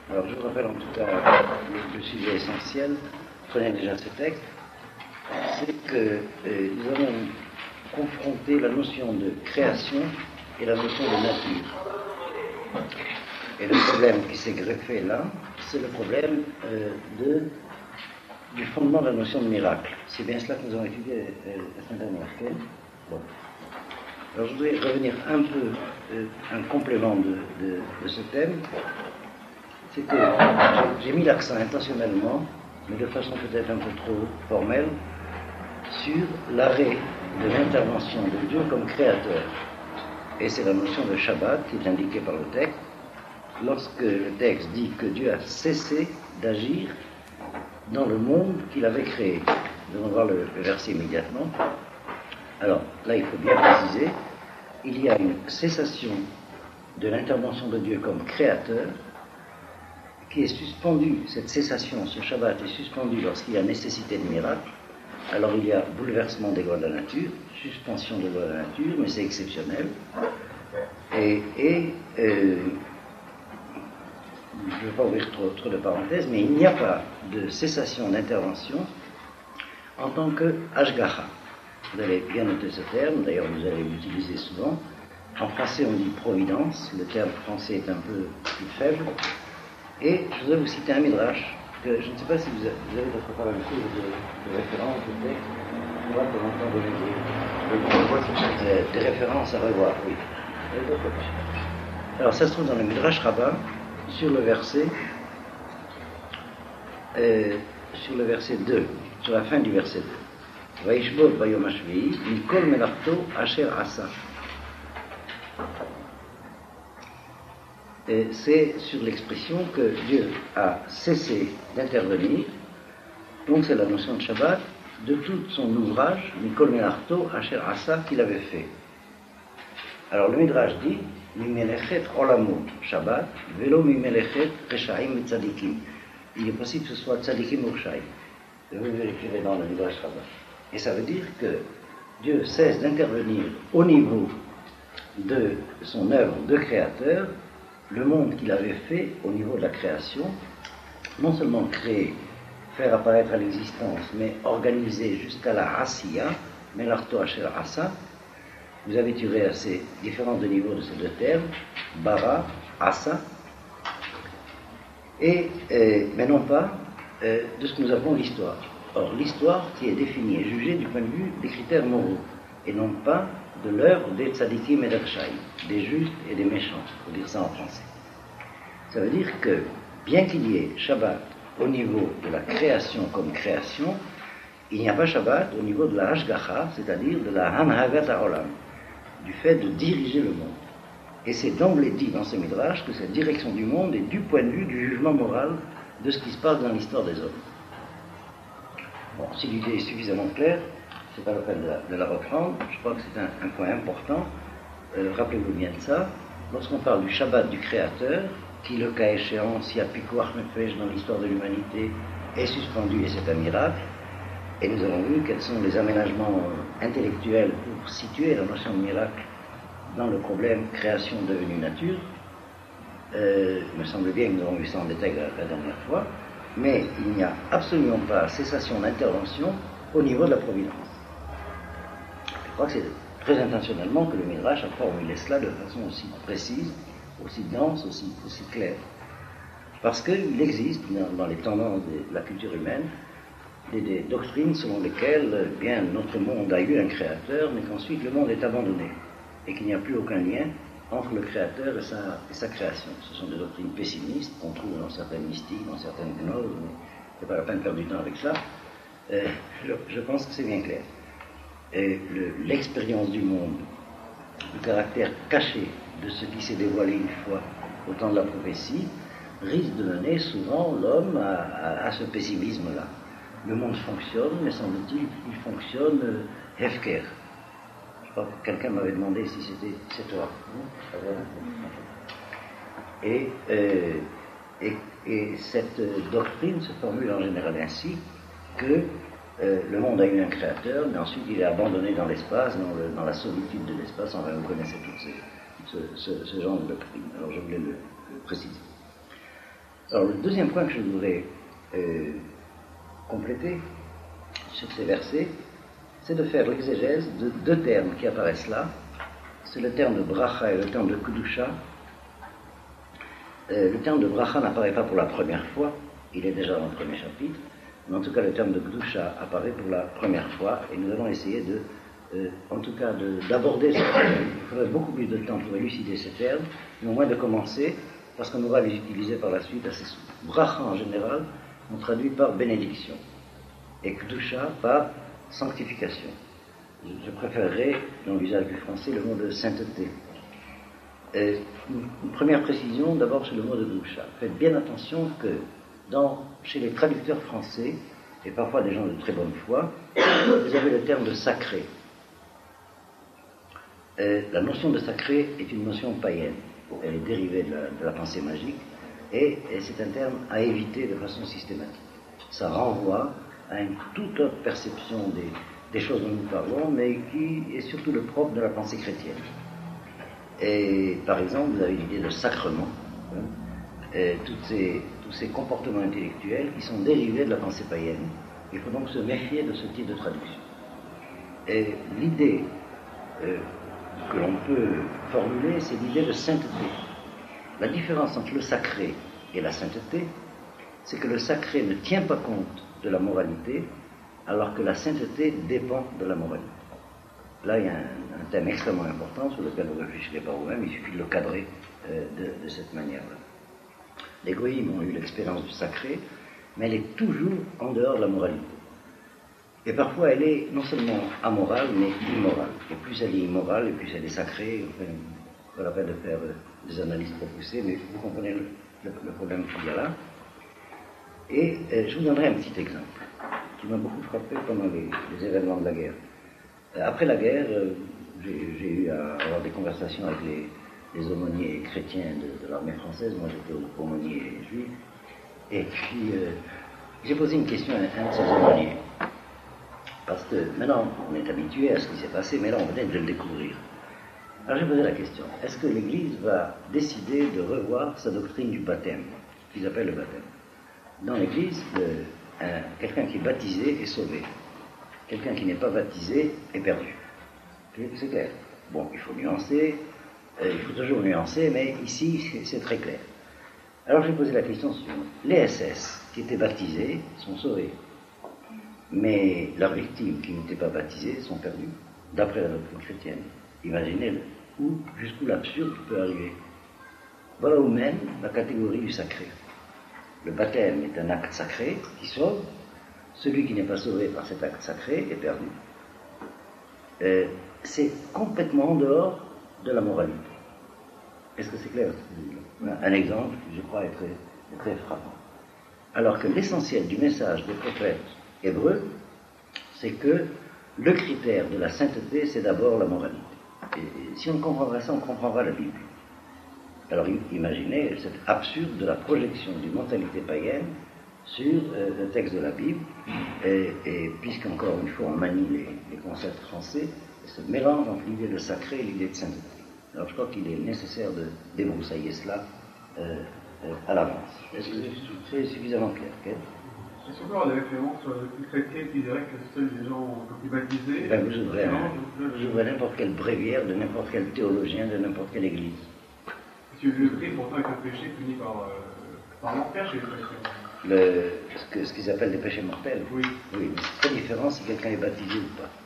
Alors je vous rappelle en tout cas le sujet essentiel, prenez déjà ce texte, c'est que nous avons confronté la notion de création et la notion de nature. Et le problème qui s'est greffé là, c'est le problème du fondement de la notion de miracle. C'est bien cela que nous avons étudié la semaine dernière. Bon. Alors je voudrais revenir un peu, un complément de ce thème. C'est que j'ai mis l'accent intentionnellement, mais de façon peut-être un peu trop formelle, sur l'arrêt de l'intervention de Dieu comme créateur. Et c'est la notion de Shabbat qui est indiquée par le texte. Lorsque le texte dit que Dieu a cessé d'agir dans le monde qu'il avait créé. Nous allons voir le verset immédiatement. Alors, là, il faut bien préciser, il y a une cessation de l'intervention de Dieu comme créateur qui est suspendue. Cette cessation, ce Shabbat est suspendu lorsqu'il y a nécessité de miracle. Alors, il y a bouleversement des lois de la nature, suspension des lois de la nature, mais c'est exceptionnel. Je ne vais pas ouvrir trop de parenthèses, mais il n'y a pas de cessation d'intervention en tant que Ashgaha. Vous allez bien noter ce terme, d'ailleurs vous allez l'utiliser souvent. En français on dit providence, le terme français est un peu plus faible. Et je voudrais vous citer un midrash, que je ne sais pas si vous avez d'autre part un cours de référence de texte, on va pour entendre des références à revoir, oui. Alors ça se trouve dans le midrash rabbin, sur le verset 2, sur la fin du verset 2. Vaishbot bayom hashvi'i mikol melachto asher asa. C'est sur l'expression que Dieu a cessé d'intervenir, donc c'est la notion de Shabbat, de tout son ouvrage, mikol melachto asher asa, qu'il avait fait. Alors le midrash dit Mimelechet olamot Shabbat, velo mimelechet reshaim tzadikim. Il est possible que ce soit tzadikim ou reshaim. Vous vérifierez dans le midrash rabbin. Et ça veut dire que Dieu cesse d'intervenir au niveau de son œuvre de créateur, le monde qu'il avait fait au niveau de la création, non seulement créer, faire apparaître à l'existence, mais organiser jusqu'à la asiya, melarto asher asa. Vous avez tiré à ces différents niveaux de ces deux termes, bara, asa, mais non pas de ce que nous appelons l'histoire. Or, l'histoire qui est définie et jugée du point de vue des critères moraux, et non pas de l'œuvre des tzadikim et d'Akshaï, des justes et des méchants, pour dire ça en français. Ça veut dire que, bien qu'il y ait Shabbat au niveau de la création comme création, il n'y a pas Shabbat au niveau de la Hashgacha, c'est-à-dire de la Hanhagat HaOlam, du fait de diriger le monde. Et c'est d'emblée dit dans ce midrash que cette direction du monde est du point de vue du jugement moral de ce qui se passe dans l'histoire des hommes. Bon, si l'idée est suffisamment claire, c'est pas la peine de la reprendre. Je crois que c'est un point important. Rappelez-vous bien de ça. Lorsqu'on parle du Shabbat du Créateur, qui, le cas échéant, s'il y a Pikuach Nefesh dans l'histoire de l'humanité, est suspendu et c'est un miracle, et nous avons vu quels sont les aménagements intellectuels pour situer la notion de miracle dans le problème création devenue nature. Il me semble bien que nous avons vu ça en détail la dernière fois, mais il n'y a absolument pas cessation d'intervention au niveau de la providence. Je crois que c'est très intentionnellement que le Midrash a formulé cela de façon aussi précise, aussi dense, aussi claire. Parce qu'il existe dans les tendances de la culture humaine des doctrines selon lesquelles bien notre monde a eu un créateur, mais qu'ensuite le monde est abandonné et qu'il n'y a plus aucun lien entre le créateur et sa création. Ce sont des doctrines pessimistes qu'on trouve dans certaines mystiques, dans certaines gnoses, mais c'est pas la peine de perdre du temps avec ça. Je pense que c'est bien clair. L'expérience du monde, le caractère caché de ce qui s'est dévoilé une fois au temps de la prophétie, risque de mener souvent l'homme à ce pessimisme-là. Le monde fonctionne, mais semble-t-il, il fonctionne hefker. Je crois que quelqu'un m'avait demandé si c'est toi. Et cette doctrine se formule en général ainsi que le monde a eu un créateur, mais ensuite il est abandonné dans l'espace, dans la solitude de l'espace. Enfin, vous connaissez tout ce genre de doctrine. Alors je voulais le préciser. Alors, le deuxième point que je voudrais compléter sur ces versets, c'est de faire l'exégèse de deux termes qui apparaissent là. C'est le terme de bracha et le terme de kedusha. Le terme de bracha n'apparaît pas pour la première fois, il est déjà dans le premier chapitre, mais en tout cas le terme de kedusha apparaît pour la première fois, et nous allons essayer d'aborder ce terme. Il faudrait beaucoup plus de temps pour élucider ces termes, mais au moins de commencer, parce qu'on aura les utiliser par la suite assez souvent. Bracha en général, on traduit par bénédiction, et kedusha par sanctification. Je préférerais, dans l'usage du français, le mot de sainteté. Une première précision, d'abord sur le mot de kedusha. Faites bien attention que chez les traducteurs français, et parfois des gens de très bonne foi, vous avez le terme de sacré. La notion de sacré est une notion païenne. Elle est dérivée de la pensée magique, et c'est un terme à éviter de façon systématique. Ça renvoie à une toute autre perception des choses dont nous parlons, mais qui est surtout le propre de la pensée chrétienne. Et par exemple, vous avez l'idée de sacrement, tous ces comportements intellectuels qui sont dérivés de la pensée païenne. Il faut donc se méfier de ce type de traduction. Et l'idée que l'on peut formuler, c'est l'idée de sainteté. La différence entre le sacré et la sainteté, c'est que le sacré ne tient pas compte de la moralité, alors que la sainteté dépend de la moralité. Là, il y a un thème extrêmement important sur lequel vous réfléchirez par vous-même, il suffit de le cadrer de cette manière-là. Les goïms ont eu l'expérience du sacré, mais elle est toujours en dehors de la moralité. Et parfois, elle est non seulement amorale, mais immorale. Et plus elle est immorale, et plus elle est sacrée. Enfin, pas la peine de faire des analyses trop poussées, mais vous comprenez le problème qu'il y a là. Et je vous donnerai un petit exemple qui m'a beaucoup frappé pendant les événements de la guerre. Après la guerre, j'ai eu à avoir des conversations avec les aumôniers chrétiens de l'armée française. Moi, j'étais aumônier juif. Et puis, j'ai posé une question à un de ces aumôniers. Parce que maintenant, on est habitué à ce qui s'est passé, mais là, on venait de le découvrir. Alors, j'ai posé la question. Est-ce que l'Église va décider de revoir sa doctrine du baptême, qu'ils appellent le baptême? Dans l'Église, quelqu'un qui est baptisé est sauvé. Quelqu'un qui n'est pas baptisé est perdu. C'est clair. Bon, il faut nuancer, il faut toujours nuancer, mais ici, c'est très clair. Alors, j'ai posé la question suivante. Les SS qui étaient baptisés sont sauvés. Mais leurs victimes qui n'étaient pas baptisées sont perdues, d'après la doctrine chrétienne. Imaginez jusqu'où l'absurde peut arriver. Voilà où mène la catégorie du sacré. Le baptême est un acte sacré qui sauve. Celui qui n'est pas sauvé par cet acte sacré est perdu. C'est complètement en dehors de la moralité. Est-ce que c'est clair? Un exemple qui, je crois, est très frappant. Alors que l'essentiel du message des prophètes hébreux, c'est que le critère de la sainteté, c'est d'abord la moralité. Et si on comprendra ça, on comprendra la Bible. Alors imaginez cet absurde de la projection d'une mentalité païenne sur le texte de la Bible, et puisqu'encore une fois on manie les concepts français, ce mélange entre l'idée de sacré et l'idée de sainteté. Alors je crois qu'il est nécessaire de débroussailler cela à l'avance. Est-ce que c'est suffisamment clair? Okay? Est-ce qu'on peut avoir des références sur le chrétien qui dirait que seuls les gens qui baptisés... Ben, vous ouvrez n'importe quelle bréviaire de n'importe quel théologien, de n'importe quelle église. Parce que le Christ, pourtant, est un péché puni par l'enfer chez les chrétiens. Ce qu'ils appellent des péchés mortels. Oui. Oui, mais c'est très différent si quelqu'un est baptisé ou pas.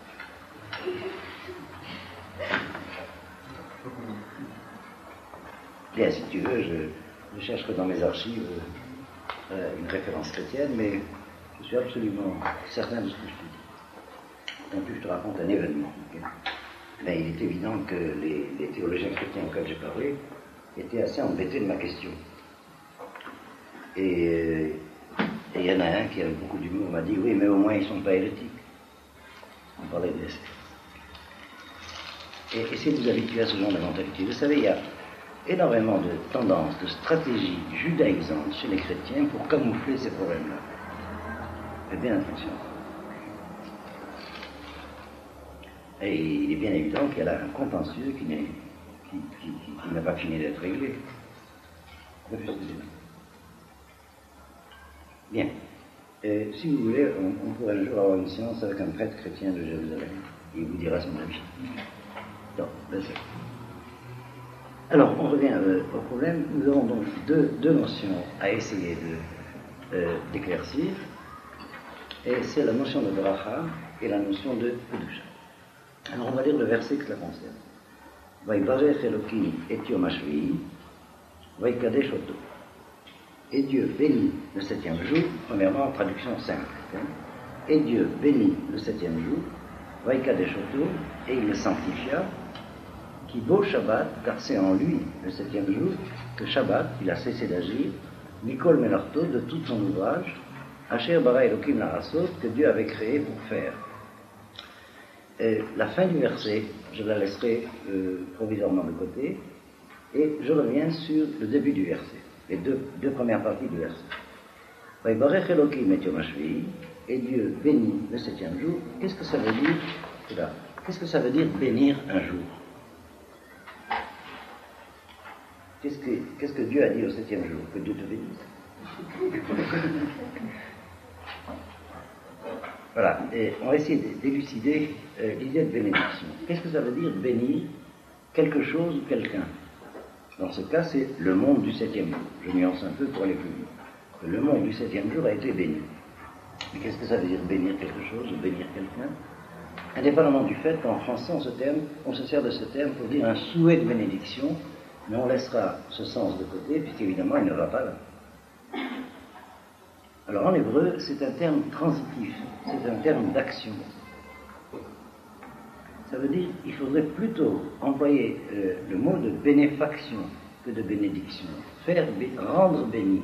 Bien, si tu veux, je chercherai dans mes archives une référence chrétienne, mais je suis absolument certain de ce que je te dis. En plus, je te raconte un événement. Okay? Mais il est évident que les théologiens chrétiens auxquels j'ai parlé étaient assez embêtés de ma question. Et il y en a un qui avec beaucoup d'humour m'a dit, oui, mais au moins ils ne sont pas hérétiques. On parlait de ça. Et essayez de vous habituer à ce genre de mentalité. Vous savez, il y a énormément de tendances, de stratégies judaïsantes chez les chrétiens pour camoufler ces problèmes-là. Faites bien attention. Et il est bien évident qu'il y a là un contentieux qui n'a pas fini d'être réglé. Bien. Si vous voulez, on pourrait un jour avoir une séance avec un prêtre chrétien de Jérusalem. Il vous dira son avis. Donc, alors, on revient au problème. Nous avons donc deux notions à essayer d'éclaircir. Et c'est la notion de bracha et la notion de kedusha. Alors, on va lire le verset que cela concerne. Vaibarech Elokim et Yom HaShvi'i, Vaikadesh Oto. Et Dieu bénit le septième jour, premièrement en traduction simple. Et Dieu bénit le septième jour, Vaikadesh Oto, et il le sanctifia, qui beau Shabbat, car c'est en lui, le septième jour, que Shabbat, il a cessé d'agir, Mikol Melarto, de tout son ouvrage, Asher bara Elokim Larasot, que Dieu avait créé pour faire. La fin du verset, je la laisserai provisoirement de côté, et je reviens sur le début du verset, les deux premières parties du verset. Vaibarech Elokim et Yom HaShvi'i, et Dieu bénit le septième jour. Qu'est-ce que ça veut dire? Qu'est-ce que ça veut dire bénir un jour? Qu'est-ce que Dieu a dit au septième jour? Que Dieu te bénisse. Voilà, et on va essayer d'élucider l'idée de bénédiction. Qu'est-ce que ça veut dire bénir quelque chose ou quelqu'un? Dans ce cas, c'est le monde du septième jour. Je nuance un peu pour aller plus vite. Le monde du septième jour a été béni. Mais qu'est-ce que ça veut dire bénir quelque chose ou bénir quelqu'un? Indépendamment du fait qu'en français, on se sert de ce terme pour dire un souhait de bénédiction, mais on laissera ce sens de côté, puisqu'évidemment, il ne va pas là. Alors en hébreu, c'est un terme transitif, c'est un terme d'action. Ça veut dire qu'il faudrait plutôt employer le mot de bénéfaction que de bénédiction. Rendre béni.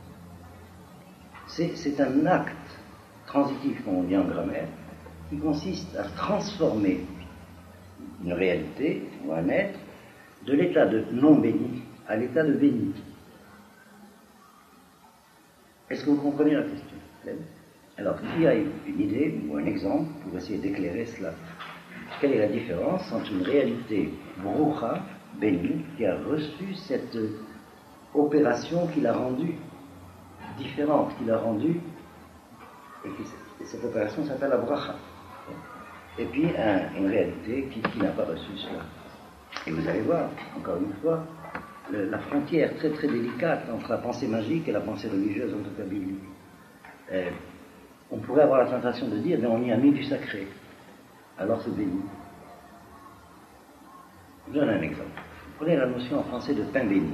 C'est un acte transitif, comme on dit en grammaire, qui consiste à transformer une réalité ou un être de l'état de non béni à l'état de béni. Est-ce que vous comprenez la question? Alors, il y a une idée ou un exemple pour essayer d'éclairer cela. Quelle est la différence entre une réalité broucha, bénie, qui a reçu cette opération qui l'a rendue différente, qui l'a rendue, et cette opération s'appelle la bracha, et puis une réalité qui n'a pas reçu cela. Et vous allez voir, encore une fois, la frontière très très délicate entre la pensée magique et la pensée religieuse, en tout cas biblique. On pourrait avoir la tentation de dire, mais on y a mis du sacré, alors c'est béni. Je vous donne un exemple. Vous prenez la notion en français de pain béni.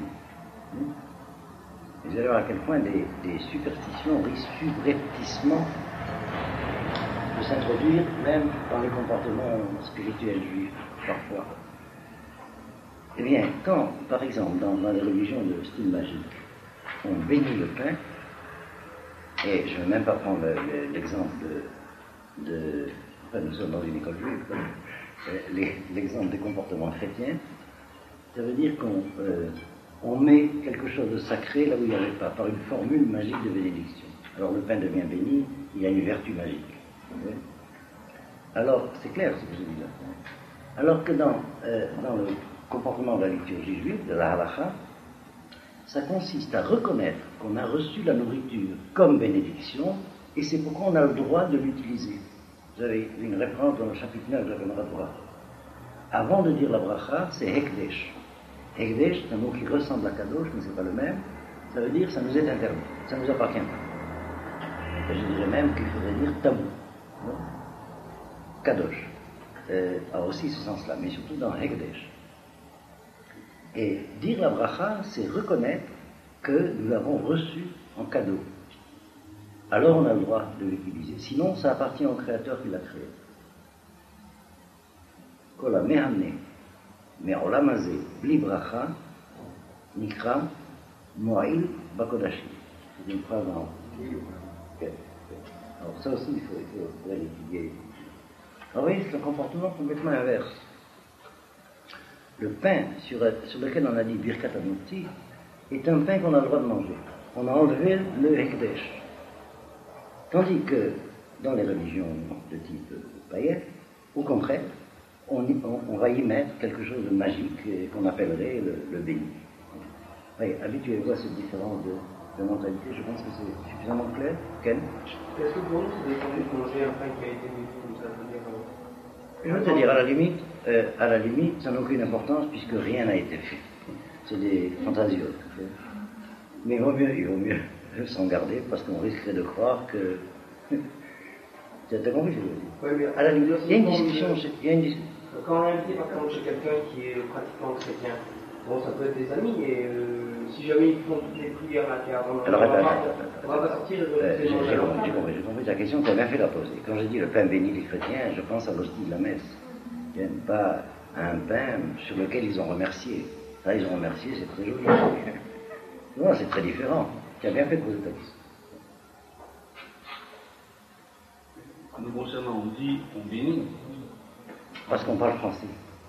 Vous allez voir à quel point des superstitions risquent subrepticement de s'introduire même dans les comportements spirituels juifs, parfois. Eh bien, quand, par exemple, dans les religions de style magique, on bénit le pain, et je ne vais même pas prendre l'exemple enfin, nous sommes dans une école juive, l'exemple des comportements chrétiens, ça veut dire qu'on met quelque chose de sacré là où il n'y avait pas, par une formule magique de bénédiction. Alors le pain devient béni, il y a une vertu magique. Okay. Alors, c'est clair ce que je dis là. Alors que dans le comportement de la liturgie juive, de la halakha, ça consiste à reconnaître qu'on a reçu la nourriture comme bénédiction, et c'est pourquoi on a le droit de l'utiliser. Vous avez une référence dans le chapitre 9 de la Gemara Torah. Avant de dire la bracha, c'est Hekdesh. Hekdesh, c'est un mot qui ressemble à Kadosh, mais c'est pas le même. Ça veut dire ça nous est interdit, ça ne nous appartient pas. Et je dirais même qu'il faudrait dire tabou. Non? Kadosh a aussi ce sens-là, mais surtout dans Hekdesh. Et dire la bracha, c'est reconnaître que nous l'avons reçu en cadeau. Alors on a le droit de l'utiliser. Sinon, ça appartient au Créateur qui l'a créé. Kola mehamne, me'olamazé, bli bracha, nikra, mo'il, bakodashi. C'est une phrase en... Alors ça aussi, il faut l'étudier. Alors vous voyez, c'est un comportement complètement inverse. Le pain sur lequel on a dit Birkat Hamotzi est un pain qu'on a le droit de manger. On a enlevé le Hekdesh. Tandis que dans les religions de type païen, au contraire, on va y mettre quelque chose de magique qu'on appellerait le béni. Oui, habituez-vous à cette différence de mentalité. Je pense que c'est suffisamment clair. Ken? Est-ce que pour nous, c'est défendu de manger un pain qui a été béni comme ça? Je veux te dire, à la limite, ça n'a aucune importance puisque rien n'a été fait. C'est des fantasies. Mais il vaut mieux s'en garder parce qu'on risquerait de croire que. Tu as compris ce que je veux dire? Oui, mais à la limite, il y a une discussion. Quand on est invité par exemple chez quelqu'un qui est pratiquant chrétien, bon, ça peut être des amis, et si jamais ils font toutes les prières là, on va pas sortir de j'ai compris ta question, tu as bien fait la poser. Quand je dis le pain béni des chrétiens, je pense à l'hostie de la messe. Pas à un pain sur lequel ils ont remercié. Là, ils ont remercié, c'est très joli. Non, c'est très différent. Tu as bien fait de poser ta question. Nous concernant, on dit on bénit. Parce qu'on parle français.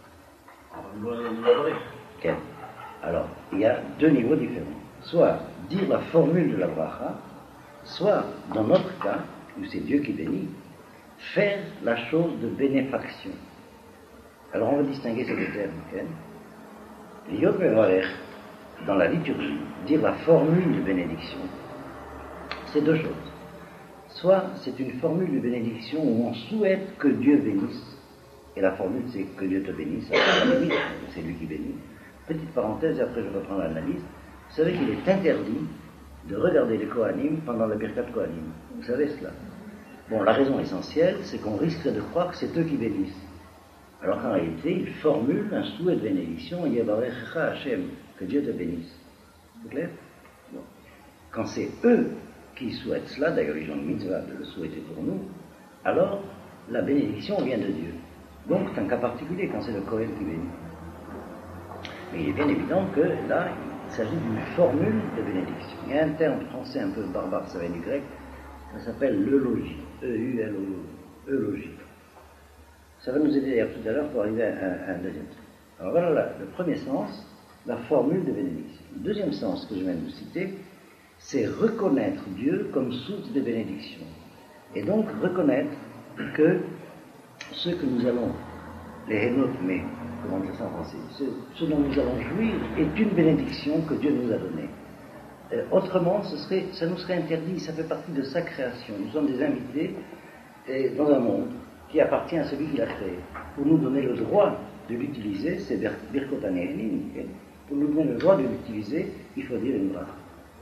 Okay. Alors, il y a deux niveaux différents. Soit dire la formule de la bracha, soit, dans notre cas, où c'est Dieu qui bénit, faire la chose de bénéfaction. Alors on va distinguer ces deux termes. Okay? Yod mevarech, dans la liturgie, dire la formule de bénédiction, c'est deux choses. Soit c'est une formule de bénédiction où on souhaite que Dieu bénisse, et la formule c'est que Dieu te bénisse, c'est lui qui bénit. Petite parenthèse, et après je reprends l'analyse. Vous savez qu'il est interdit de regarder les Kohanim pendant le Birkat Kohanim. Vous savez cela? Bon, la raison essentielle, c'est qu'on risquerait de croire que c'est eux qui bénissent. Alors qu'en réalité, ils formulent un souhait de bénédiction, Yevarechecha Hashem, que Dieu te bénisse. C'est clair? Bon. Quand c'est eux qui souhaitent cela, d'ailleurs ils ont une mitzvah de le souhaiter pour nous, alors la bénédiction vient de Dieu. Donc c'est un cas particulier quand c'est le Kohen qui bénit. Mais il est bien évident que là, il s'agit d'une formule de bénédiction. Il y a un terme français un peu barbare, ça vient du grec, ça s'appelle l'eulogie. E-U-L-O, eulogie. Ça va nous aider d'ailleurs tout à l'heure pour arriver à un deuxième truc. Alors voilà le premier sens, la formule de bénédiction. Le deuxième sens que je viens de vous citer, c'est reconnaître Dieu comme source de bénédiction. Et donc reconnaître que ce que nous allons, les hénotes, mais comment dire ça en français, ce dont nous allons jouir est une bénédiction que Dieu nous a donnée. Autrement, ça nous serait interdit, ça fait partie de sa création. Nous sommes des invités dans un monde qui appartient à celui qui l'a créé. Pour nous donner le droit de l'utiliser, c'est Birkot Hanehenin. Pour nous donner le droit de l'utiliser, il faut dire une bracha.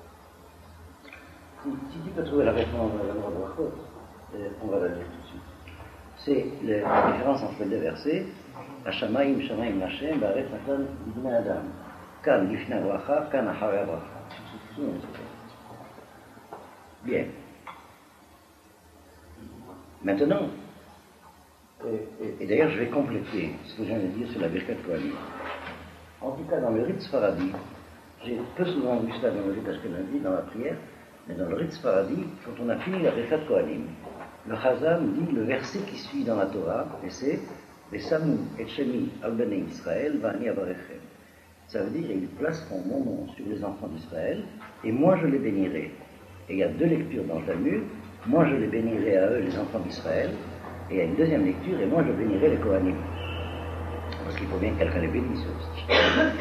Si tu peux trouver la réponse dans la loi de Brachot, on va la dire tout de suite. C'est la différence entre les deux versets. Hashamayim shamayim Hashem ba'aretz natan b'nei adam. Kan lifnei bracha, kan acharei bracha. Bien. Maintenant, et d'ailleurs je vais compléter ce que je viens de dire sur la Birkat Kohanim. En tout cas, dans le Rite Sfaradi, j'ai peu souvent vu cela dans le Rite Ashkenazi, dans la prière, mais dans le Rite Sfaradi, quand on a fini la Birkat Kohanim, le Chazam dit le verset qui suit dans la Torah, et c'est Vesamu et Shemi al Bnei Israël va'ani avarechem. Ça veut dire ils placeront mon nom sur les enfants d'Israël, et moi je les bénirai. Et il y a deux lectures dans le Talmud, moi je les bénirai à eux, les enfants d'Israël, et il y a une deuxième lecture, et moi je bénirai les Kohanim. Parce qu'il faut bien que quelqu'un les bénisse aussi.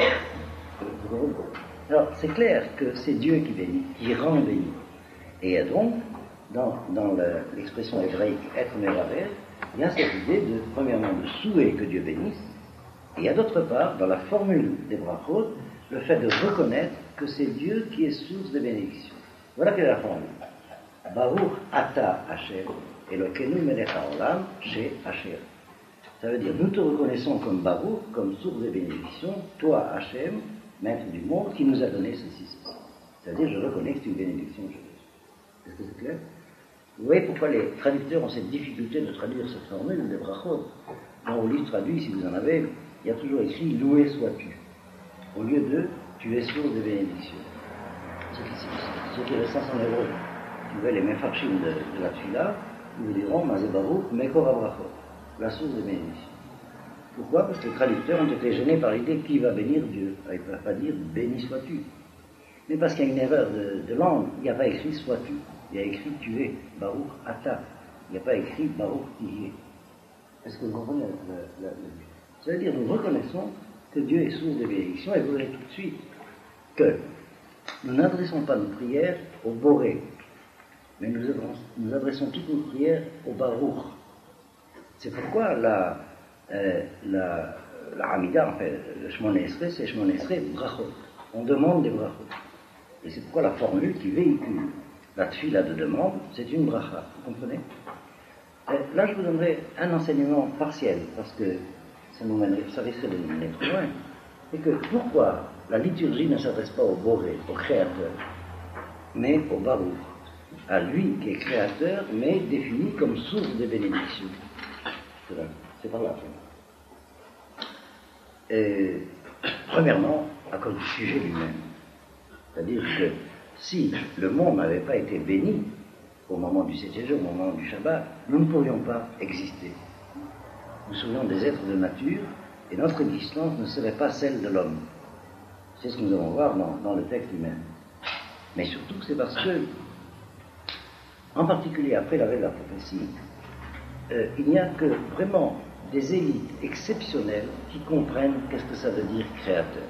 Alors c'est clair que c'est Dieu qui bénit, qui rend béni. Et donc, dans l'expression hébraïque être mevarer, il y a cette idée premièrement, de souhait que Dieu bénisse, et il y a d'autre part, dans la formule des brachot, le fait de reconnaître que c'est Dieu qui est source de bénédiction. Voilà quelle est la formule. Baruch ata Hashem, Elokeinu melech haolam, she Hashem. Ça veut dire, nous te reconnaissons comme Baruch, comme source de bénédiction, toi Hashem, maître du monde, qui nous a donné ceci. C'est-à-dire, je reconnais que c'est une bénédiction. Est-ce que c'est clair? Vous voyez pourquoi les traducteurs ont cette difficulté de traduire cette formule des brachot. Dans vos livres traduits, si vous en avez, il y a toujours écrit « Loué sois-tu ». Au lieu de « Tu es source de bénédiction ». Ce qui est le sens en hébreu. Si vous voyez les mefarshim de la tfila, ils vous diront « Mazébarou, Mekor Abrachot », la source de bénédiction. Pourquoi? Parce que les traducteurs ont été gênés par l'idée qui va bénir Dieu. Ils ne peuvent pas dire « Béni sois-tu ». Mais parce qu'il y a une erreur de langue, il n'y a pas écrit « sois-tu ». Il y a écrit « tu es », Baruch Ata. Il n'y a pas écrit « Baruch Tihié ». Est-ce que vous comprenez ça veut dire nous reconnaissons que Dieu est source de bénédiction, et vous verrez tout de suite que nous n'adressons pas nos prières au Boré, mais nous adressons toutes nos prières au Baruch. C'est pourquoi la Hamida, en fait, le Shemona Esrei, c'est Shemona Esrei Brachot. On demande des Brachot. Et c'est pourquoi la formule qui véhicule la tfila de demande, c'est une bracha. Vous comprenez? Là, je vous donnerai un enseignement partiel, parce que ça risquerait de nous mener trop loin. C'est que pourquoi la liturgie ne s'adresse pas au Boré, au Créateur, mais au Baruch, à lui qui est Créateur, mais défini comme source des bénédictions. C'est par là. Premièrement, à cause du sujet lui-même. C'est-à-dire que si le monde n'avait pas été béni au moment du 7e jour, au moment du Shabbat, nous ne pourrions pas exister. Nous serions des êtres de nature et notre existence ne serait pas celle de l'homme. C'est ce que nous allons voir dans le texte lui-même. Mais surtout, c'est parce que, en particulier après l'arrêt de la prophétie, il n'y a que vraiment des élites exceptionnelles qui comprennent qu'est-ce que ça veut dire créateur.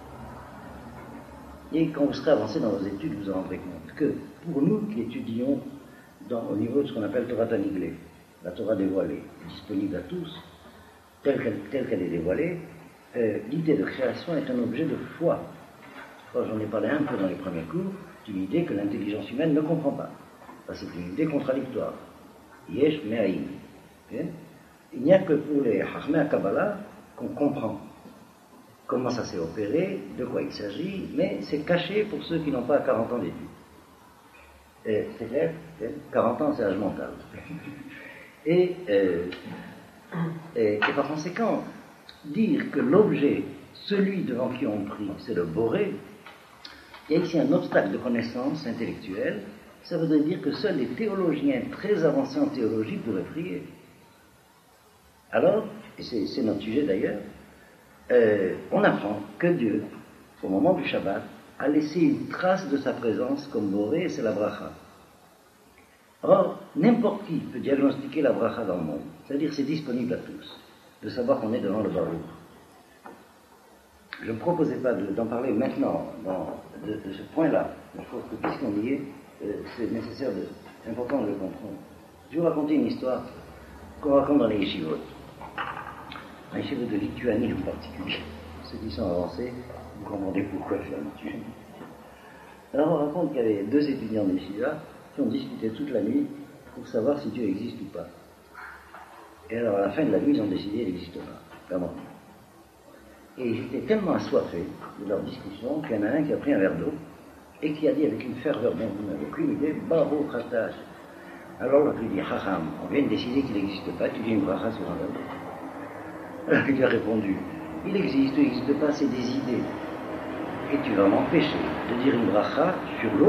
Et quand vous serez avancé dans vos études, vous vous rendrez compte que pour nous qui étudions au niveau de ce qu'on appelle Torah Taniglé, la Torah dévoilée, disponible à tous, telle qu'elle est dévoilée, l'idée de création est un objet de foi. J'en ai parlé un peu dans les premiers cours, c'est une idée que l'intelligence humaine ne comprend pas. C'est une idée contradictoire. Yesh me'aïn. Il n'y a que pour les Chachmei Kabbalah qu'on comprend comment ça s'est opéré, de quoi il s'agit, mais c'est caché pour ceux qui n'ont pas 40 ans d'études. C'est clair? 40 ans, c'est âge mental. Et par conséquent, dire que l'objet, celui devant qui on prie, c'est le Boré, il y a ici un obstacle de connaissance intellectuelle. Ça voudrait dire que seuls les théologiens très avancés en théologie pourraient prier. Alors, et c'est notre sujet d'ailleurs, on apprend que Dieu, au moment du Shabbat, a laissé une trace de sa présence comme Boré, et c'est la bracha. Or, n'importe qui peut diagnostiquer la bracha dans le monde, c'est-à-dire c'est disponible à tous, de savoir qu'on est devant le Baruch. Je ne me proposais pas d'en parler maintenant de ce point-là, mais je trouve que puisqu'on y est, c'est nécessaire, c'est important de le comprendre. Je vais vous raconter une histoire qu'on raconte dans les yeshivot. Les yeshivot de Lituanie en particulier. Ceux qui sont avancés, vous comprendrez pourquoi je suis en Lituanie. Alors on raconte qu'il y avait deux étudiants des yeshivas qui ont discuté toute la nuit pour savoir si Dieu existe ou pas. Et alors à la fin de la nuit, ils ont décidé qu'il n'existe pas. Vraiment. Et ils étaient tellement assoiffés de leur discussion qu'il y en a un qui a pris un verre d'eau et qui a dit avec une ferveur dont vous n'avez aucune idée, Bravo, Khatash. Alors l'autre lui dit, Chacham, on vient de décider qu'il n'existe pas, tu dis une bracha sur un verre. Alors il lui a répondu, il existe ou il n'existe pas, c'est des idées. Et tu vas m'empêcher de dire une bracha sur l'eau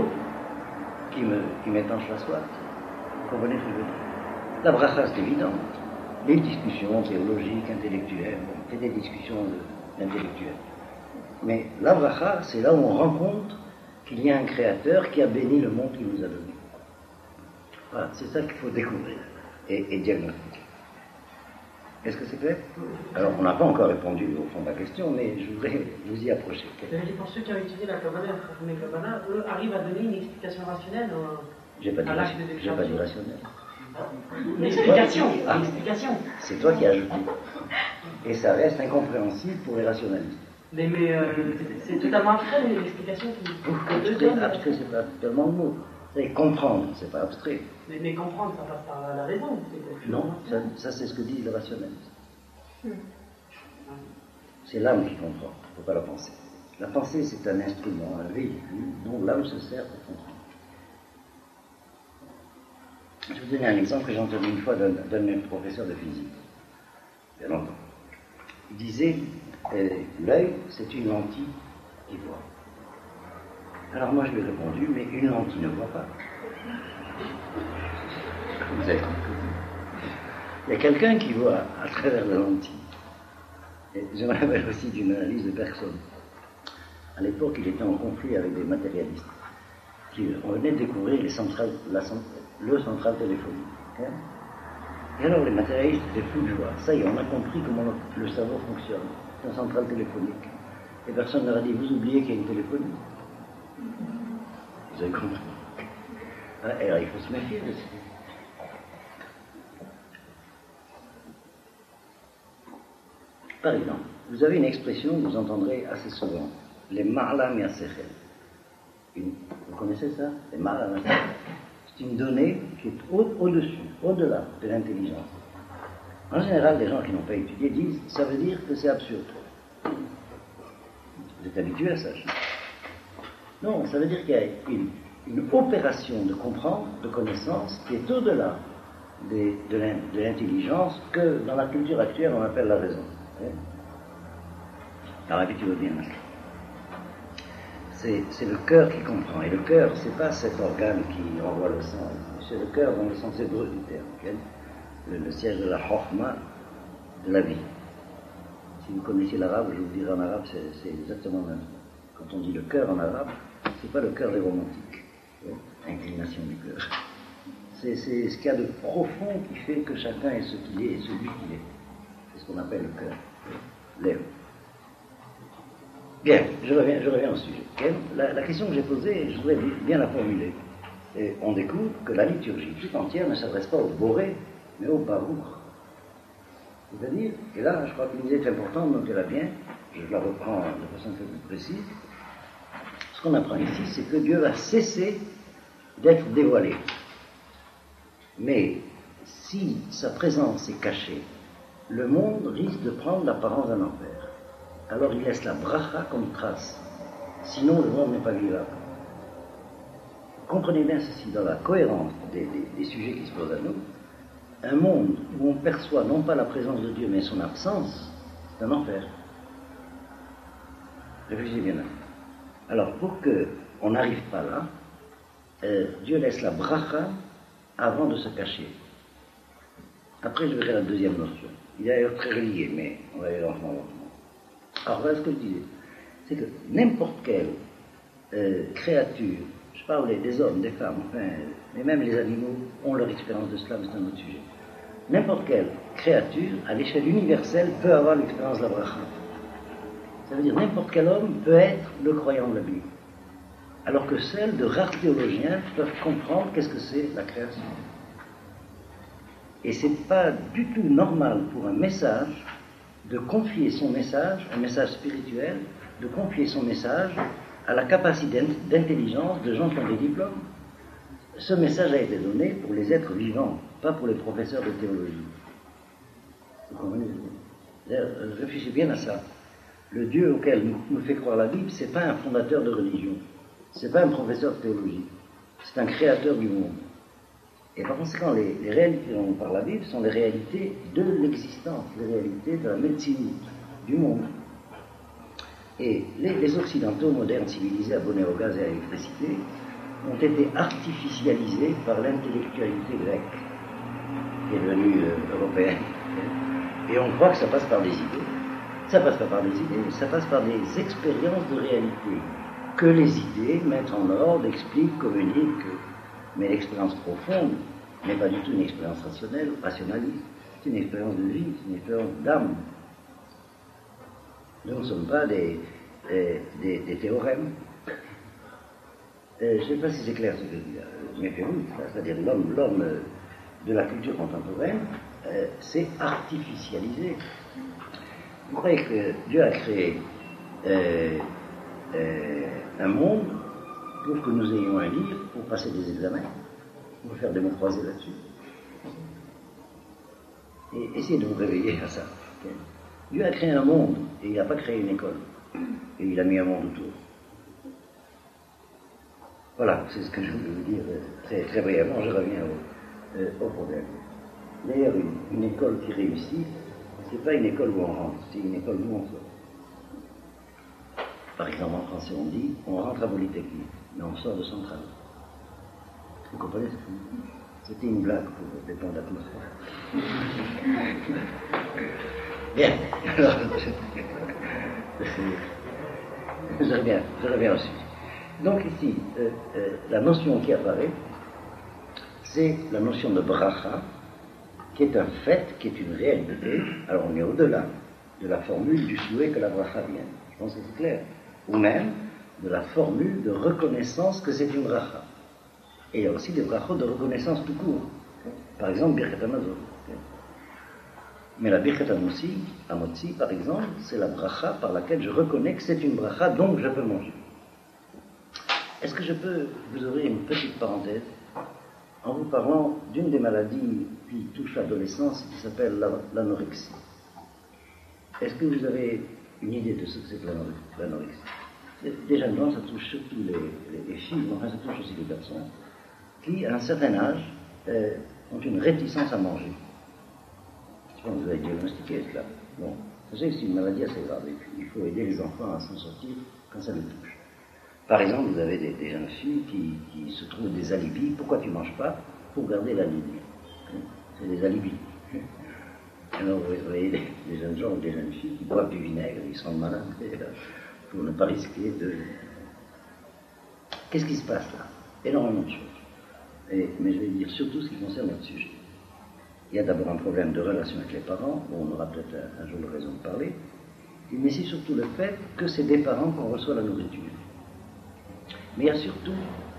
qui m'étanche la soif. Vous comprenez ce que je veux dire? La bracha, c'est évident. Les discussions théologiques, intellectuelles, c'est des discussions intellectuelles. Mais la bracha, c'est là où on rencontre qu'il y a un créateur qui a béni le monde qu'il nous a donné. Voilà, c'est ça qu'il faut découvrir et diagnostiquer. Est-ce que c'est clair? Alors, on n'a pas encore répondu au fond de la question, mais je voudrais vous y approcher. Vous avez dit pour ceux qui ont étudié la Kabbalah, la Kabbalah, eux arrivent à donner une explication rationnelle J'ai pas dit rationnel. Une explication, une explication. C'est toi qui as ajouté. Et ça reste incompréhensible pour les rationalistes. Mais c'est totalement abstrait, l'explication qui... Abstrait, c'est pas tellement le mot. C'est comprendre, c'est pas abstrait. Mais comprendre, ça passe par la raison. Non, ça c'est ce que dit le rationaliste. C'est l'âme qui comprend, il ne faut pas la pensée. La pensée, c'est un instrument, un véhicule dont l'âme se sert pour comprendre. Je vais vous donner un exemple que j'ai entendu une fois d'un de mes professeurs de physique, il y a longtemps. Il disait, l'œil, c'est une lentille qui voit. Alors moi je lui ai répondu, mais une lentille ne voit pas. Vous avez compris. Il y a quelqu'un qui voit à travers la lentille. Et je me rappelle aussi d'une analyse de Bergson. À l'époque, il était en conflit avec des matérialistes qui venaient de découvrir le central téléphonique. Hein? Et alors les matérialistes étaient fous de joie. Ça y est, on a compris comment le cerveau fonctionne. C'est un central téléphonique. Et personne leur a dit, vous oubliez qu'il y a une téléphonie. Vous avez compris? Alors il faut se méfier de ça. Par exemple, vous avez une expression que vous entendrez assez souvent, les ma'la mi'asechel. Vous connaissez ça? Les ma'la mi'asechel. C'est une donnée qui est au-dessus, au-delà de l'intelligence. En général, les gens qui n'ont pas étudié disent, ça veut dire que c'est absurde. Vous êtes habitué à ça? Non, ça veut dire qu'il y a une opération de comprendre, de connaissance, qui est au-delà de l'intelligence que dans la culture actuelle on appelle la raison. Alors habituez-vous bien. C'est le cœur qui comprend. Et le cœur, c'est pas cet organe qui envoie le sang. C'est le cœur dans le sens hébreu du terme. Le siège de la chokhma, de la vie. Si vous connaissez l'arabe, je vous dirai en arabe, c'est exactement le même. Quand on dit le cœur en arabe, c'est pas le cœur des romantiques. Inclination du cœur. C'est ce qu'il y a de profond qui fait que chacun est ce qu'il est et celui qu'il est. C'est ce qu'on appelle le cœur. L'ego. Bien, je reviens au sujet. La question que j'ai posée, je voudrais bien la formuler. Et on découvre que la liturgie tout entière ne s'adresse pas au boré, mais au barour. C'est-à-dire, et là, je crois qu'une idée est importante, donc elle a bien, je la reprends de façon un peu plus précise. Ce qu'on apprend ici, c'est que Dieu va cesser d'être dévoilé. Mais si sa présence est cachée, le monde risque de prendre l'apparence d'un enfer. Alors il laisse la bracha comme trace. Sinon, le monde n'est pas vivable. Comprenez bien ceci, dans la cohérence des sujets qui se posent à nous, un monde où on perçoit non pas la présence de Dieu, mais son absence, c'est un enfer. Réfléchissez bien là. Alors, pour qu'on n'arrive pas là, Dieu laisse la bracha avant de se cacher. Après, je verrai la deuxième notion. Il est d'ailleurs très relié, mais on va aller lentement. Alors, voilà ce que je disais. C'est que n'importe quelle créature, je parle des hommes, des femmes, enfin, mais même les animaux ont leur expérience de cela, mais c'est un autre sujet. N'importe quelle créature, à l'échelle universelle, peut avoir l'expérience de la bracha. Ça veut dire n'importe quel homme peut être le croyant de la Bible. Alors que seuls de rares théologiens peuvent comprendre qu'est-ce que c'est la création. Et c'est pas du tout normal pour un message de confier son message, un message spirituel, de confier son message à la capacité d'intelligence de gens qui ont des diplômes. Ce message a été donné pour les êtres vivants, pas pour les professeurs de théologie. Vous comprenez? Réfléchissez bien à ça. Le Dieu auquel nous fait croire la Bible, c'est pas un fondateur de religion, c'est pas un professeur de théologie, c'est un créateur du monde. Et par conséquent, les réalités dont on parle la Bible sont les réalités de l'existence, les réalités de la médecine du monde. Et les Occidentaux modernes civilisés abonnés au gaz et à l'électricité ont été artificialisés par l'intellectualité grecque, qui est devenue européenne. Et on croit que ça passe par des idées. Ça passe pas par des idées, ça passe par des expériences de réalité que les idées mettent en ordre, expliquent, communiquent. Mais l'expérience profonde n'est pas du tout une expérience rationnelle, rationaliste. C'est une expérience de vie, c'est une expérience d'âme. Nous ne sommes pas des théorèmes. Je ne sais pas si c'est clair ce que je dis là, mais oui, c'est-à-dire l'homme de la culture contemporaine s'est artificialisé. Vous croyez que Dieu a créé un monde pour que nous ayons un livre pour passer des examens, pour faire des mots croisés là-dessus? Et essayez de vous réveiller à ça. Okay? Dieu a créé un monde et il n'a pas créé une école. Et il a mis un monde autour. Voilà, c'est ce que je voulais vous dire très, très brièvement. Je reviens au problème. D'ailleurs, une école qui réussit, c'est pas une école où on rentre, c'est une école où on sort. Par exemple, en français, on dit on rentre à Polytechnique, mais on sort de Centrale. Vous comprenez? C'était une blague pour détendre l'atmosphère. Bien. Alors, je reviens au sujet. Donc ici, la notion qui apparaît, c'est la notion de bracha, qui est un fait, qui est une réalité. Alors on est au-delà de la formule du souhait que la bracha vienne. Je pense que c'est clair. Ou même, de la formule de reconnaissance que c'est une bracha. Et il y a aussi des brachot de reconnaissance tout court. Par exemple, Birkat Hamazon. Mais la Birkat Hamotzi, par exemple, c'est la bracha par laquelle je reconnais que c'est une bracha, donc je peux manger. Est-ce que je peux vous ouvrir une petite parenthèse en vous parlant d'une des maladies qui touche l'adolescence qui s'appelle l'anorexie? Est-ce que vous avez une idée de ce que c'est que l'anorexie? Des jeunes gens, ça touche surtout les filles, mais enfin ça touche aussi les garçons, qui, à un certain âge, ont une réticence à manger. Je pense que vous avez diagnostiqué cela. Bon, ça c'est une maladie assez grave, et puis il faut aider les enfants à s'en sortir quand ça les touche. Par exemple, vous avez des jeunes filles qui se trouvent des alibis. Pourquoi tu ne manges pas? Pour garder la ligne. C'est des alibis. Alors vous voyez des jeunes gens ou des jeunes filles qui boivent du vinaigre, ils sont malades, pour ne pas risquer de... Qu'est-ce qui se passe là? Énormément de choses. Mais je vais dire surtout ce qui concerne notre sujet. Il y a d'abord un problème de relation avec les parents, dont on aura peut-être un jour l'occasion de parler, mais c'est surtout le fait que c'est des parents qu'on reçoit la nourriture. Mais il y a surtout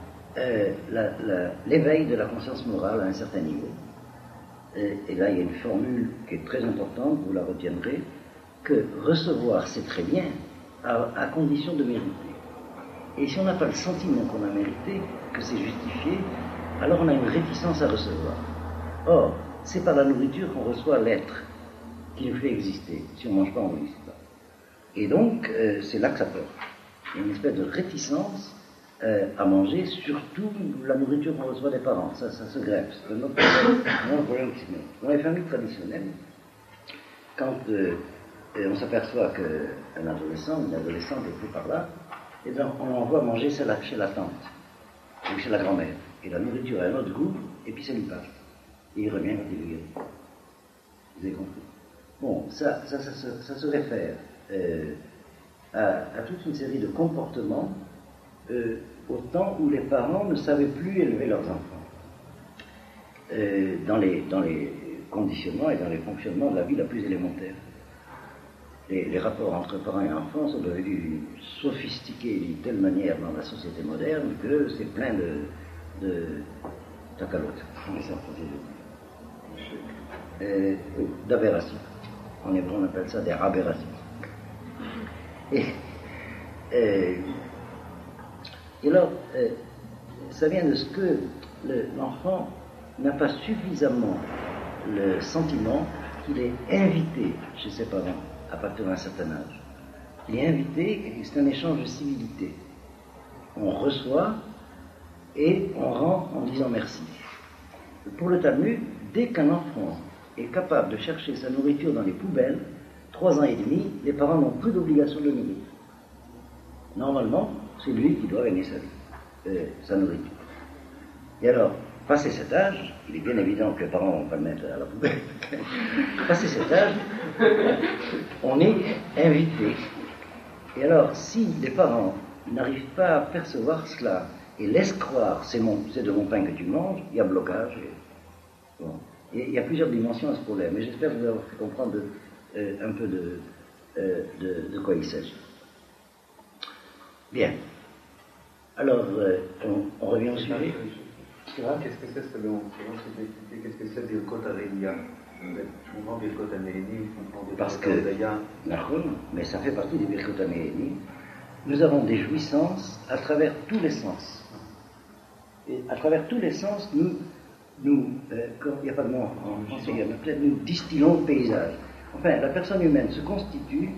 l'éveil de la conscience morale à un certain niveau. Et là, il y a une formule qui est très importante, vous la retiendrez, que recevoir, c'est très bien, à condition de mériter. Et si on n'a pas le sentiment qu'on a mérité, que c'est justifié, alors on a une réticence à recevoir. Or, c'est par la nourriture qu'on reçoit l'être qui nous fait exister. Si on ne mange pas, on n'existe pas. Et donc, c'est là que ça peur. Il y a une espèce de réticence à manger, surtout la nourriture qu'on reçoit des parents. Ça se greffe. C'est un autre problème qui se met. Dans les familles traditionnelles, quand on s'aperçoit qu'un adolescent ou une adolescente est pris par là, et bien on l'envoie manger chez la tante ou chez la grand-mère. Et la nourriture a un autre goût, et puis ça lui passe. Et il revient quand il est guéri. Vous avez compris? Bon, ça se réfère à toute une série de comportements au temps où les parents ne savaient plus élever leurs enfants. Dans les conditionnements et dans les fonctionnements de la vie la plus élémentaire. Les rapports entre parents et enfants sont devenus sophistiqués d'une telle manière dans la société moderne que c'est plein de tacalotes, d'aberrations. En hébreu on appelle ça des aberrations. Et alors, ça vient de ce que l'enfant n'a pas suffisamment le sentiment qu'il est invité chez ses parents à partir d'un certain âge. Il est invité, c'est un échange de civilité. On reçoit et on rend en disant merci. Pour le Talmud, dès qu'un enfant est capable de chercher sa nourriture dans les poubelles, 3 ans et demi, les parents n'ont plus d'obligation de le nourrir. Normalement, c'est lui qui doit gagner sa nourriture. Et alors, passé cet âge, il est bien évident que les parents ne vont pas le mettre à la poubelle. Passé cet âge, on est invité. Et alors, si les parents n'arrivent pas à percevoir cela et laissent croire c'est de mon pain que tu manges, il y a blocage. Bon. Et il y a plusieurs dimensions à ce problème. Mais j'espère vous avoir fait comprendre un peu de quoi il s'agit. Bien. Alors, on revient au sujet. Qu'est-ce que c'est ce que qu'est-ce que c'est Birkot Harelia? Je comprends Birkot Hanerini, je comprends parce que, mais ça fait partie des Birkot Hanerini. Nous avons des jouissances à travers tous les sens. Et à travers tous les sens, nous comme il n'y a pas de mot en français, nous distillons le paysage. Enfin, la personne humaine se constitue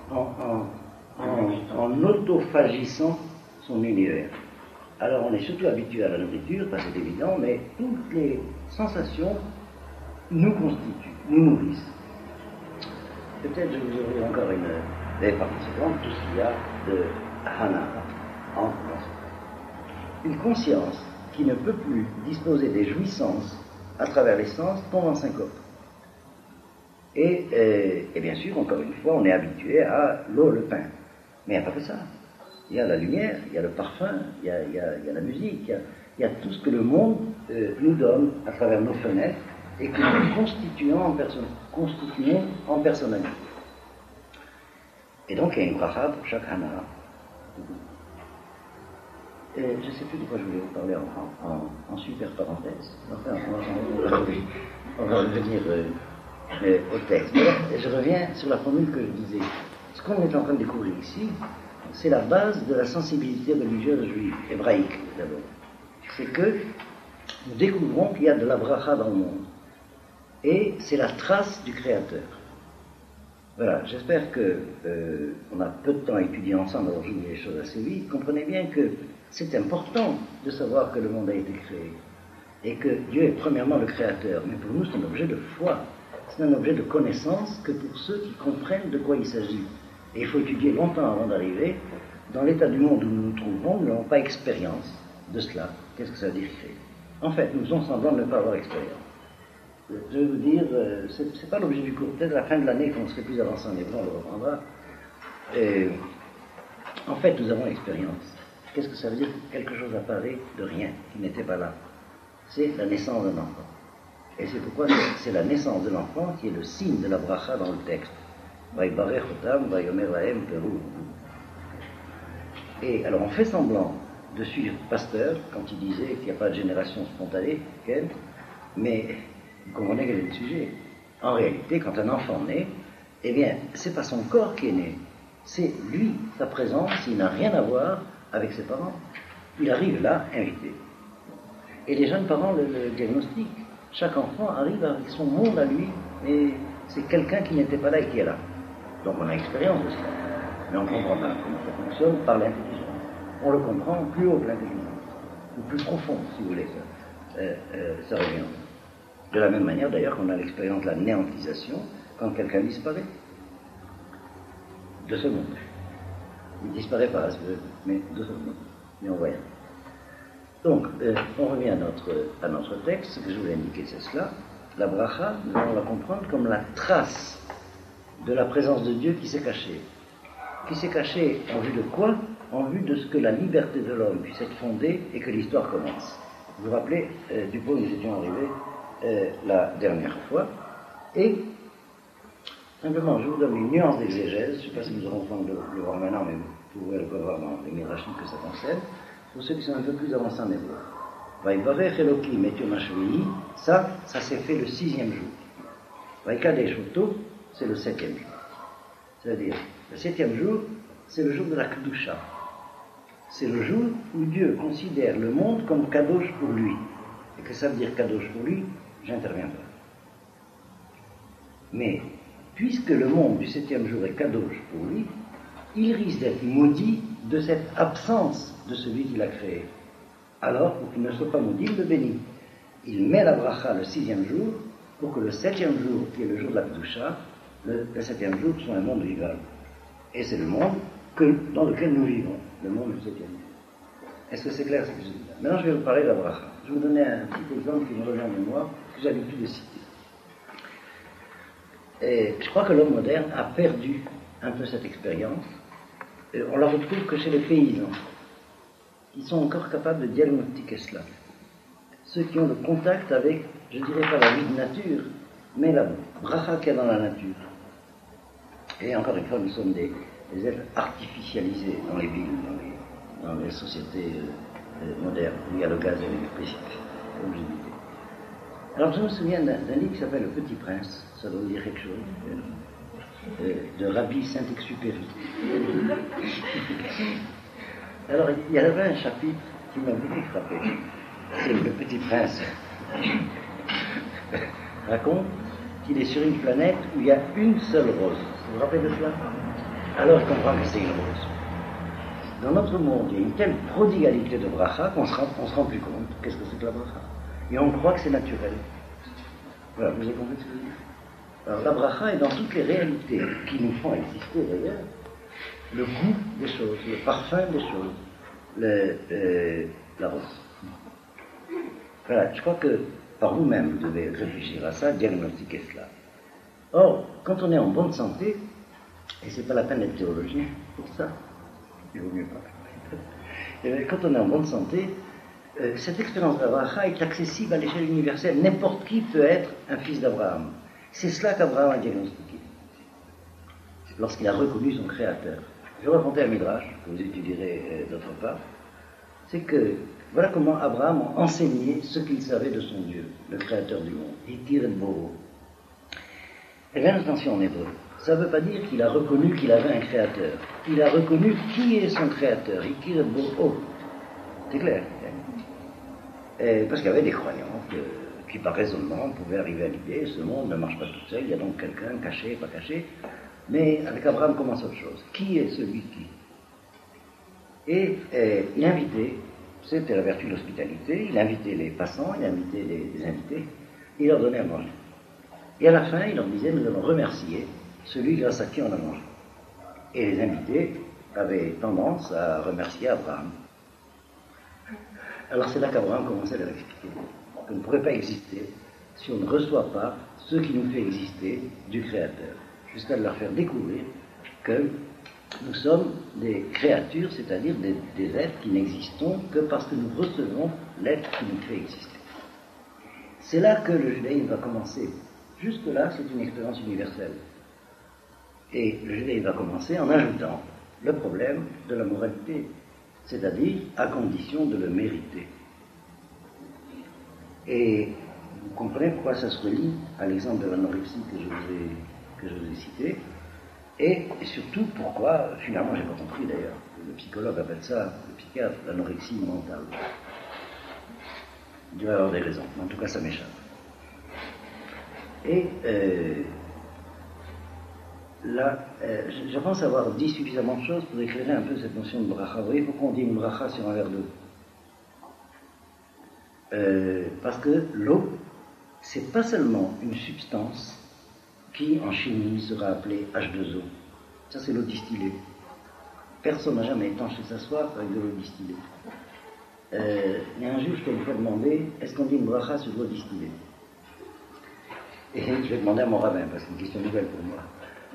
en autophagissant son univers. Alors on est surtout habitué à la nourriture, ça c'est évident, mais toutes les sensations nous constituent, nous nourrissent. Peut-être je vous ouvrir encore des parties secondes, tout ce qu'il y a de Hana en France. Une conscience qui ne peut plus disposer des jouissances à travers les sens tombe en syncope. Et bien sûr, encore une fois, on est habitué à l'eau, le pain. Mais il n'y a pas que ça. Il y a la lumière, il y a le parfum, il y a la musique, il y a tout ce que le monde nous donne à travers nos fenêtres et que nous constituons en personnalité. Et donc il y a une bracha pour chaque hana. je ne sais plus de quoi je voulais vous parler en super parenthèse. Enfin, on va revenir au texte. Et je reviens sur la formule que je disais. Ce qu'on est en train de découvrir ici, c'est la base de la sensibilité religieuse juive, hébraïque d'abord. C'est que nous découvrons qu'il y a de la bracha dans le monde. Et c'est la trace du Créateur. Voilà, j'espère que on a peu de temps à étudier ensemble, alors je vous dis les choses assez vite. Comprenez bien que c'est important de savoir que le monde a été créé et que Dieu est premièrement le Créateur. Mais pour nous, c'est un objet de foi, c'est un objet de connaissance que pour ceux qui comprennent de quoi il s'agit. Et il faut étudier longtemps avant d'arriver. Dans l'état du monde où nous nous trouvons, nous n'avons pas expérience de cela. Qu'est-ce que ça veut dire créer? En fait, nous faisons semblant de ne pas avoir expérience. Je vais vous dire, c'est pas l'objet du cours. Peut-être à la fin de l'année, quand on serait plus avancé en hébreu, on le reprendra. En fait, nous avons expérience. Qu'est-ce que ça veut dire? Quelque chose apparaît de rien, qui n'était pas là. C'est la naissance d'un enfant. Et c'est pourquoi c'est la naissance de l'enfant qui est le signe de la bracha dans le texte. Et alors on fait semblant de suivre Pasteur quand il disait qu'il n'y a pas de génération spontanée, mais vous comprenez quel est le sujet. En réalité, quand un enfant naît, eh bien, c'est pas son corps qui est né, c'est lui, sa présence, il n'a rien à voir avec ses parents. Il arrive là, invité. Et les jeunes parents le diagnostiquent. Chaque enfant arrive avec son monde à lui, et c'est quelqu'un qui n'était pas là et qui est là. Donc on a expérience de cela. Mais on ne comprend pas comment ça fonctionne par l'intelligence. On le comprend plus haut que l'intelligence, ou plus profond, si vous voulez, ça revient. De la même manière, d'ailleurs, qu'on a l'expérience de la néantisation quand quelqu'un disparaît. 2 secondes. Il disparaît pas, mais 2 secondes. Mais on voit rien. Donc, on revient à notre texte. Ce que je voulais indiquer, c'est cela. La bracha, nous allons la comprendre comme la trace de la présence de Dieu qui s'est cachée. Qui s'est cachée en vue de quoi? En vue de ce que la liberté de l'homme puisse être fondée et que l'histoire commence. Vous vous rappelez du point où nous étions arrivés la dernière fois. Et, simplement, je vous donne une nuance d'exégèse. Je ne sais pas si nous aurons le temps de le voir maintenant, mais vous pourrez le voir dans les Midrashim que ça concerne. Pour ceux qui sont un peu plus avancés en hébreu. Vaïbarech Elokim et Yom HaShvi'i, ça s'est fait le 6e jour. Vaïkadesh Oto, c'est le 7e jour. C'est-à-dire, le 7e jour, c'est le jour de la Kedusha. C'est le jour où Dieu considère le monde comme Kadosh pour lui. Et que ça veut dire Kadosh pour lui, j'interviens pas. Mais, puisque le monde du 7e jour est Kadosh pour lui, il risque d'être maudit de cette absence de celui qui l'a créé. Alors, pour qu'il ne soit pas maudit, il le bénit. Il met la bracha le 6e jour, pour que le 7e jour, qui est le jour de la Kedusha, le 7e jour soit un monde vivable. Et c'est le monde dans lequel nous vivons, le monde du 7e jour. Est-ce que c'est clair ce que je dis là? Maintenant, je vais vous parler de la bracha. Je vais vous donner un petit exemple qui me revient en mémoire, que j'ai l'habitude de citer. Et je crois que l'homme moderne a perdu un peu cette expérience. Et on la retrouve que chez les paysans, qui sont encore capables de diagnostiquer cela. Ceux qui ont le contact avec, je dirais pas la vie de nature, mais la bracha qu'il y a dans la nature. Et encore une fois, nous sommes des êtres artificialisés dans les villes, dans les sociétés modernes, où il y a le gaz et l'électricité, comme je disais. Alors je me souviens d'un livre qui s'appelle Le Petit Prince, ça doit vous dire quelque chose, de Rabbi Saint-Exupéry. Alors il y avait un chapitre qui m'a beaucoup frappé. C'est Le Petit Prince raconte qu'il est sur une planète où il y a une seule rose. Vous vous rappelez de cela? Alors il comprend que c'est une rose. Dans notre monde, il y a une telle prodigalité de bracha qu'on se rend plus compte. Qu'est-ce que c'est que la bracha? Et on croit que c'est naturel. Voilà, vous avez compris ce que je veux dire? Alors la bracha est dans toutes les réalités qui nous font exister d'ailleurs. Le goût des choses, le parfum des choses, la rose. Voilà, je crois que par vous-même vous devez réfléchir à ça, diagnostiquer cela. Or, quand on est en bonne santé, et c'est pas la peine d'être théologien pour ça, il vaut mieux pas. Et quand on est en bonne santé, cette expérience d'Abraham est accessible à l'échelle universelle. N'importe qui peut être un fils d'Abraham. C'est cela qu'Abraham a diagnostiqué lorsqu'il a reconnu son créateur. Je vais raconter un midrash que vous étudierez d'autre part. c'est que voilà comment Abraham a enseigné ce qu'il savait de son Dieu, le créateur du monde. Hitir et Boro. Et bien attention en hébreu, ça ne veut pas dire qu'il a reconnu qu'il avait un créateur. Il a reconnu qui est son créateur. Hitir et Boro. C'est clair. Parce qu'il y avait des croyants qui, par raisonnement, pouvaient arriver à l'idée, ce monde ne marche pas tout seul, il y a donc quelqu'un caché, pas caché. Mais avec Abraham commence autre chose. Qui est celui qui? Et il invitait, c'était la vertu de l'hospitalité, il invitait les passants, il invitait les invités, il leur donnait à manger. Et à la fin, il leur disait, nous allons remercier celui grâce à qui on a mangé. Et les invités avaient tendance à remercier Abraham. Alors c'est là qu'Abraham commençait à leur expliquer qu'on ne pourrait pas exister si on ne reçoit pas ce qui nous fait exister du Créateur, jusqu'à leur faire découvrir que nous sommes des créatures, c'est-à-dire des êtres qui n'existons que parce que nous recevons l'être qui nous fait exister. C'est là que le judaïsme va commencer. Jusque-là, c'est une expérience universelle. Et le judaïsme va commencer en ajoutant le problème de la moralité, c'est-à-dire à condition de le mériter. Et vous comprenez pourquoi ça se relie à l'exemple de l'anorexie que je vous ai cité, et surtout pourquoi, finalement j'ai pas compris d'ailleurs, le psychologue appelle ça, le psychiatre, l'anorexie mentale. Il doit y avoir des raisons, mais en tout cas ça m'échappe. Et là, je pense avoir dit suffisamment de choses pour éclairer un peu cette notion de bracha. Vous voyez pourquoi on dit une bracha sur un verre d'eau? Parce que l'eau, c'est pas seulement une substance qui, en chimie, sera appelée H2O. Ça, c'est l'eau distillée. Personne n'a jamais étanché sa soif avec de l'eau distillée. Il y a un juge qui a une fois demandé, est-ce qu'on dit une bracha sur l'eau distillée? Et je vais demander à mon rabbin, parce que c'est une question nouvelle pour moi.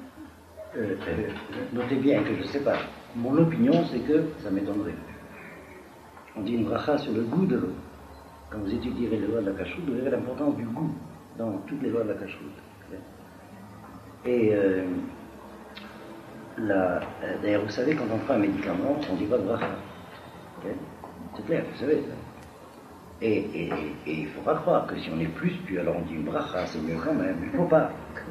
Notez bien que je ne sais pas. Mon opinion, c'est que ça m'étonnerait. On dit une bracha sur le goût de l'eau. Quand vous étudierez les lois de la cacheroute, vous verrez l'importance du goût dans toutes les lois de la cacheroute. Et d'ailleurs, vous savez, quand on prend un médicament, on ne dit pas de bracha. C'est clair, vous savez ça. Et il ne faut pas croire que si on est plus puis alors on dit une bracha, c'est mieux quand même. Il ne faut pas.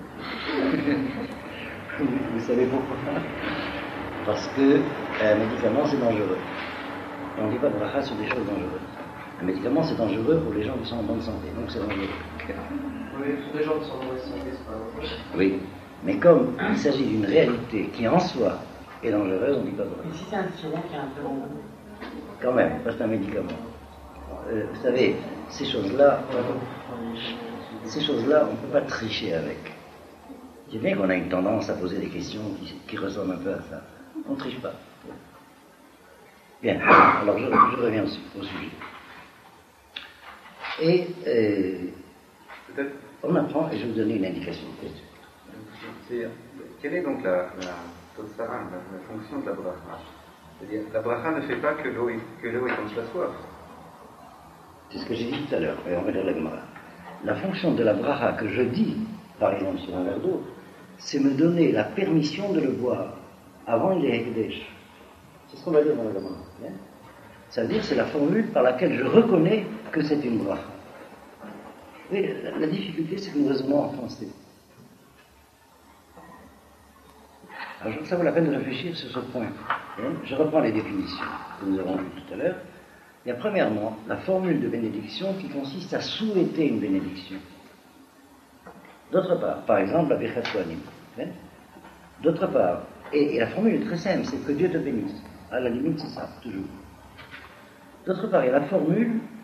Vous savez pourquoi? Parce qu'un médicament, c'est dangereux. Et on ne dit pas de bracha sur des choses dangereuses. Un médicament, c'est dangereux pour les gens qui sont en bonne santé, donc c'est dangereux. Oui, pour les gens qui sont en mauvaise santé, c'est pas dangereux. Oui, mais comme il s'agit d'une réalité qui en soi est dangereuse, on ne dit pas de bracha. Et si c'est un stylo qui est un peu long? Quand même, parce que c'est un médicament. Vous savez, ces choses-là, on ne peut pas tricher avec. C'est bien qu'on a une tendance à poser des questions qui ressemblent un peu à ça. On ne triche pas. Bien, alors je reviens au sujet. Et on apprend, et je vais vous donner une indication. Quelle est donc la fonction de la bracha? C'est-à-dire, la bracha ne fait pas que l'eau étanche la soif. C'est ce que j'ai dit tout à l'heure, et on va lire la Gemara. La fonction de la bracha que je dis, par exemple sur un verre d'eau, c'est me donner la permission de le boire avant les Hekdesh. C'est ce qu'on va dire dans la Gemara. Ça veut dire que c'est la formule par laquelle je reconnais que c'est une bracha. Oui, la difficulté, c'est que nous raisonnons en français. Alors, ça vaut la peine de réfléchir sur ce point. Je reprends les définitions que nous avons vues tout à l'heure. Il y a premièrement la formule de bénédiction qui consiste à souhaiter une bénédiction. D'autre part, par exemple, la Birkat Kohanim. D'autre part, et la formule est très simple, c'est que Dieu te bénisse. À la limite, c'est ça, toujours. D'autre part, il y a la formule